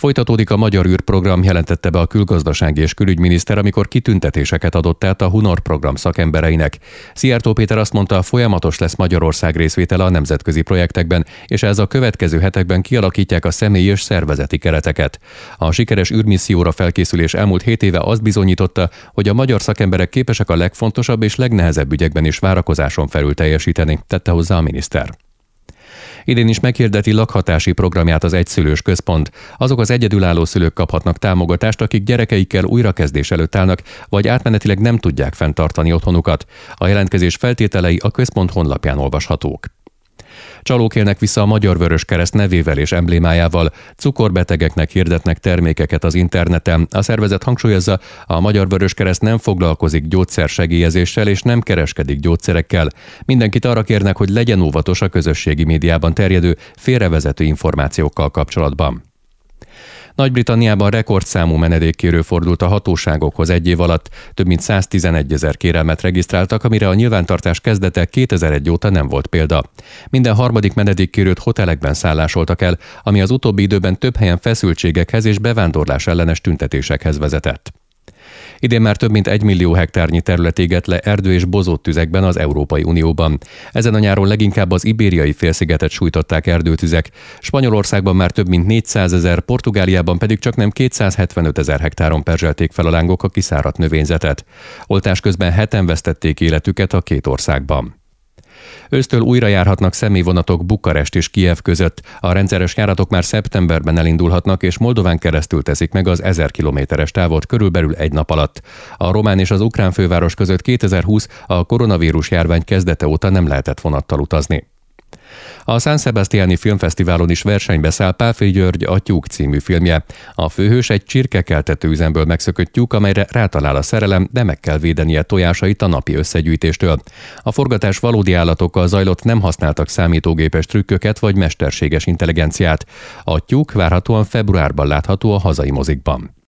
Folytatódik a Magyar űrprogram, jelentette be a külgazdasági és külügyminiszter, amikor kitüntetéseket adott át a Hunor program szakembereinek. Szijjártó Péter azt mondta, folyamatos lesz Magyarország részvétele a nemzetközi projektekben, és ez a következő hetekben kialakítják a személyi és szervezeti kereteket. A sikeres űrmisszióra felkészülés elmúlt 7 éve azt bizonyította, hogy a magyar szakemberek képesek a legfontosabb és legnehezebb ügyekben is várakozáson felül teljesíteni, tette hozzá a miniszter. Idén is meghirdeti lakhatási programját az Egyszülős Központ. Azok az egyedülálló szülők kaphatnak támogatást, akik gyerekeikkel újrakezdés előtt állnak, vagy átmenetileg nem tudják fenntartani otthonukat. A jelentkezés feltételei a központ honlapján olvashatók. Csalók élnek vissza a Magyar Vöröskereszt nevével és emblémájával, cukorbetegeknek hirdetnek termékeket az interneten. A szervezet hangsúlyozza, a Magyar Vöröskereszt nem foglalkozik gyógyszersegélyezéssel és nem kereskedik gyógyszerekkel. Mindenkit arra kérnek, hogy legyen óvatos a közösségi médiában terjedő, félrevezető információkkal kapcsolatban. Nagy-Britanniában rekordszámú menedékkérő fordult a hatóságokhoz egy év alatt. Több mint 111 000 kérelmet regisztráltak, amire a nyilvántartás kezdete 2001 óta nem volt példa. Minden harmadik menedékkérőt hotelekben szállásoltak el, ami az utóbbi időben több helyen feszültségekhez és bevándorlás ellenes tüntetésekhez vezetett. Idén már több mint 1 millió hektárnyi terület égett le erdő- és bozóttüzekben az Európai Unióban. Ezen a nyáron leginkább az Ibériai félszigetet sújtották erdőtüzek. Spanyolországban már több mint 400 000, Portugáliában pedig csaknem 275 000 hektáron perzselték fel a lángok a kiszáradt növényzetet. Oltás közben 7-en vesztették életüket a két országban. Ősztől újra járhatnak személyvonatok Bukarest és Kijev között. A rendszeres járatok már szeptemberben elindulhatnak, és Moldován keresztül teszik meg az 1000 kilométeres távot körülbelül egy nap alatt. A román és az ukrán főváros között 2020 a koronavírus járvány kezdete óta nem lehetett vonattal utazni. A San Sebastiani Filmfesztiválon is versenybe száll Pálffy György A tyúk című filmje. A főhős egy csirkekeltető üzemből megszökött tyúk, amelyre rátalál a szerelem, de meg kell védenie tojásait a napi összegyűjtéstől. A forgatás valódi állatokkal zajlott, nem használtak számítógépes trükköket vagy mesterséges intelligenciát. A tyúk várhatóan februárban látható a hazai mozikban.